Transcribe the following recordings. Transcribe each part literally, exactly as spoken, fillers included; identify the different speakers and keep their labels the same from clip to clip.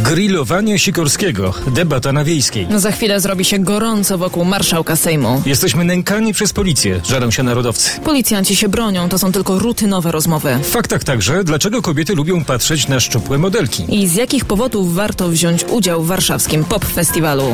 Speaker 1: Grillowanie Sikorskiego. Debata na Wiejskiej.
Speaker 2: Za chwilę zrobi się gorąco wokół marszałka Sejmu.
Speaker 1: Jesteśmy nękani przez policję, żalą się narodowcy.
Speaker 2: Policjanci się bronią, to są tylko rutynowe rozmowy.
Speaker 1: W faktach także, dlaczego kobiety lubią patrzeć na szczupłe modelki.
Speaker 2: I z jakich powodów warto wziąć udział w warszawskim Pop Festiwalu.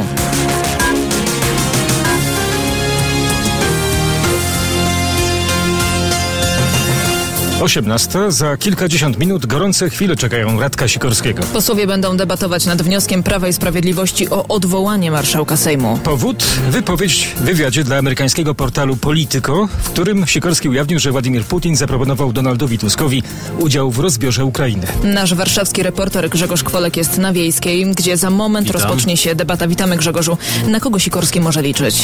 Speaker 1: osiemnasta. Za kilkadziesiąt minut gorące chwile czekają Radka Sikorskiego.
Speaker 2: Posłowie będą debatować nad wnioskiem Prawa i Sprawiedliwości o odwołanie marszałka Sejmu.
Speaker 1: Powód? Wypowiedź w wywiadzie dla amerykańskiego portalu Politico, w którym Sikorski ujawnił, że Władimir Putin zaproponował Donaldowi Tuskowi udział w rozbiorze Ukrainy.
Speaker 2: Nasz warszawski reporter Grzegorz Kwolek jest na Wiejskiej, gdzie za moment
Speaker 3: Witam.
Speaker 2: rozpocznie się debata. Witamy, Grzegorzu. Na kogo Sikorski może liczyć?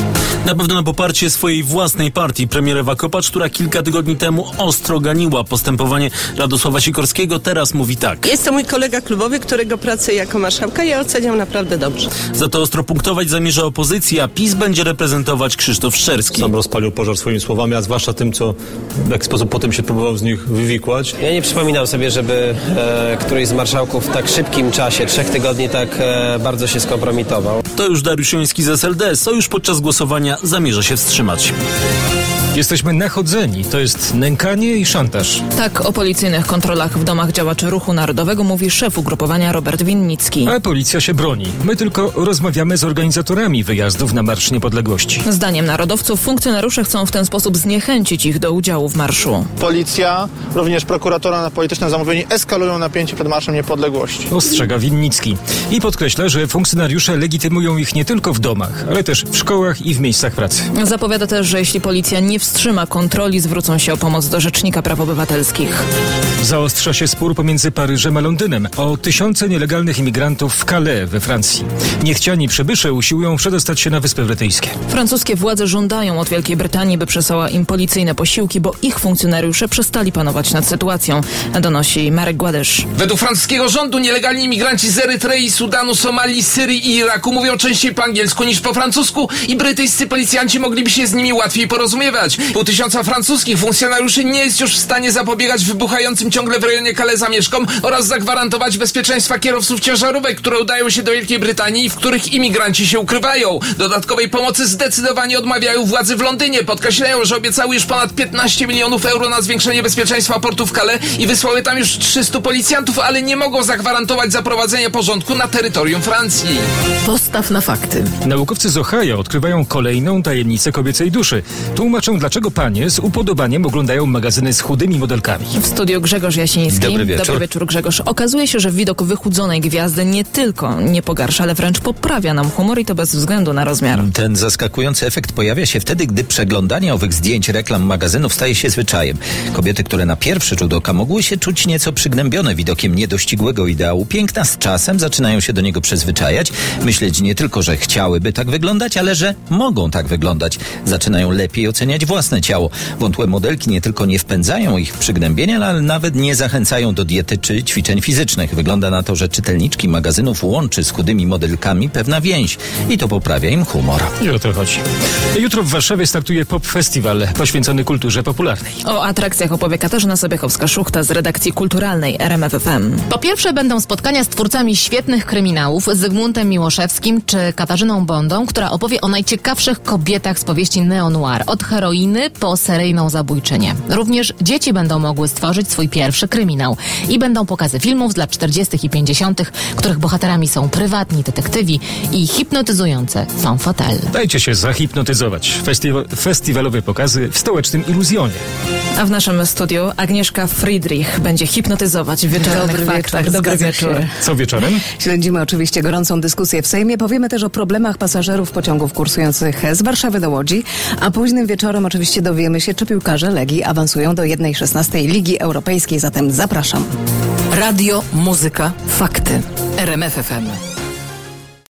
Speaker 3: Na pewno na poparcie swojej własnej partii, premier Ewa Kopacz, która kilka tygodni temu ostro ganiła postępowanie Radosława Sikorskiego, teraz mówi tak.
Speaker 4: Jest to mój kolega klubowy, którego pracę jako marszałka ja oceniam naprawdę dobrze.
Speaker 3: Za to ostro punktować zamierza opozycja, a PiS będzie reprezentować Krzysztof Szczerski.
Speaker 5: Sam rozpalił pożar swoimi słowami, a zwłaszcza tym, co w jaki sposób potem się próbował z nich wywikłać.
Speaker 6: Ja nie przypominam sobie, żeby e, któryś z marszałków w tak szybkim czasie, trzech tygodni, tak e, bardzo się skompromitował.
Speaker 3: To już Dariusz Joński z S L D. Sojusz podczas głosowania zamierza się wstrzymać.
Speaker 1: Jesteśmy nachodzeni. To jest nękanie i szantaż.
Speaker 2: Tak o policyjnych kontrolach w domach działaczy Ruchu Narodowego mówi szef ugrupowania Robert Winnicki.
Speaker 1: A policja się broni. My tylko rozmawiamy z organizatorami wyjazdów na Marsz Niepodległości.
Speaker 2: Zdaniem narodowców funkcjonariusze chcą w ten sposób zniechęcić ich do udziału w marszu.
Speaker 7: Policja, również prokuratora na polityczne zamówienie eskalują napięcie przed Marszem Niepodległości.
Speaker 1: Ostrzega Winnicki. I podkreśla, że funkcjonariusze legitymują ich nie tylko w domach, ale też w szkołach i w miejscach pracy.
Speaker 2: Zapowiada też, że jeśli policja nie wstrzyma kontroli, zwrócą się o pomoc do Rzecznika Praw Obywatelskich.
Speaker 1: Zaostrza się spór pomiędzy Paryżem a Londynem o tysiące nielegalnych imigrantów w Calais we Francji. Niechciani przybysze usiłują przedostać się na Wyspy Brytyjskie.
Speaker 2: Francuskie władze żądają od Wielkiej Brytanii, by przesłała im policyjne posiłki, bo ich funkcjonariusze przestali panować nad sytuacją, donosi Marek Gładysz.
Speaker 8: Według francuskiego rządu nielegalni imigranci z Erytrei, Sudanu, Somalii, Syrii i Iraku mówią częściej po angielsku niż po francusku i brytyjscy policjanci mogliby się z nimi łatwiej porozumiewać. Pół tysiąca francuskich funkcjonariuszy nie jest już w stanie zapobiegać wybuchającym ciągle w rejonie Calais zamieszkom oraz zagwarantować bezpieczeństwa kierowców ciężarówek, które udają się do Wielkiej Brytanii i w których imigranci się ukrywają. Dodatkowej pomocy zdecydowanie odmawiają władze w Londynie. Podkreślają, że obiecały już ponad piętnaście milionów euro na zwiększenie bezpieczeństwa portu w Calais i wysłały tam już trzystu policjantów, ale nie mogą zagwarantować zaprowadzenia porządku na terytorium Francji.
Speaker 2: Postaw na fakty.
Speaker 1: Naukowcy z Ohio odkrywają kolejną tajemnicę kobiecej duszy. Tłumaczą, dlaczego panie z upodobaniem oglądają magazyny z chudymi modelkami.
Speaker 2: W studiu Grzegorz Jasiński.
Speaker 9: Dobry wieczór.
Speaker 2: Dobry wieczór, Grzegorz. Okazuje się, że widok wychudzonej gwiazdy nie tylko nie pogarsza, ale wręcz poprawia nam humor i to bez względu na rozmiar.
Speaker 9: Ten zaskakujący efekt pojawia się wtedy, gdy przeglądanie owych zdjęć reklam magazynów staje się zwyczajem. Kobiety, które na pierwszy rzut oka mogły się czuć nieco przygnębione widokiem niedościgłego ideału piękna, z czasem zaczynają się do niego przyzwyczajać, myśleć nie tylko, że chciałyby tak wyglądać, ale że mogą tak wyglądać. Zaczynają lepiej oceniać własne ciało. Wątłe modelki nie tylko nie wpędzają ich w przygnębienie, ale nawet nie zachęcają do diety czy ćwiczeń fizycznych. Wygląda na to, że czytelniczki magazynów łączy z chudymi modelkami pewna więź i to poprawia im humor.
Speaker 1: I o to chodzi. Jutro w Warszawie startuje Pop Festiwal poświęcony kulturze popularnej.
Speaker 2: O atrakcjach opowie Katarzyna Sobiechowska-Szuchta z redakcji kulturalnej R M F F M.
Speaker 10: Po pierwsze będą spotkania z twórcami świetnych kryminałów, Zygmuntem Miłoszewskim czy Katarzyną Bondą, która opowie o najciekawszych kobietach z powieści neo-noir, od heroiny po seryjną zabójczynię. Również dzieci będą mogły stworzyć swój pierwszy kryminał i będą pokazy filmów z lat czterdziestych i pięćdziesiątych, których bohaterami są prywatni detektywi i hipnotyzujące są fotele.
Speaker 1: Dajcie się zahipnotyzować. Festiwa- festiwalowe pokazy w stołecznym Iluzjonie.
Speaker 2: A w naszym studiu Agnieszka Friedrich będzie hipnotyzować w wieczornych
Speaker 11: Dobry
Speaker 2: faktach.
Speaker 11: wieczór,
Speaker 2: Dobry
Speaker 11: zgadza
Speaker 2: wieczór.
Speaker 11: się.
Speaker 1: Co wieczorem?
Speaker 11: Śledzimy oczywiście gorącą dyskusję w Sejmie. Powiemy też o problemach pasażerów pociągów kursujących z Warszawy do Łodzi, a późnym wieczorem oczywiście dowiemy się, czy piłkarze Legii awansują do jednej szesnastej Ligi Europejskiej. Zatem zapraszam.
Speaker 12: Radio, muzyka, fakty. R M F F M.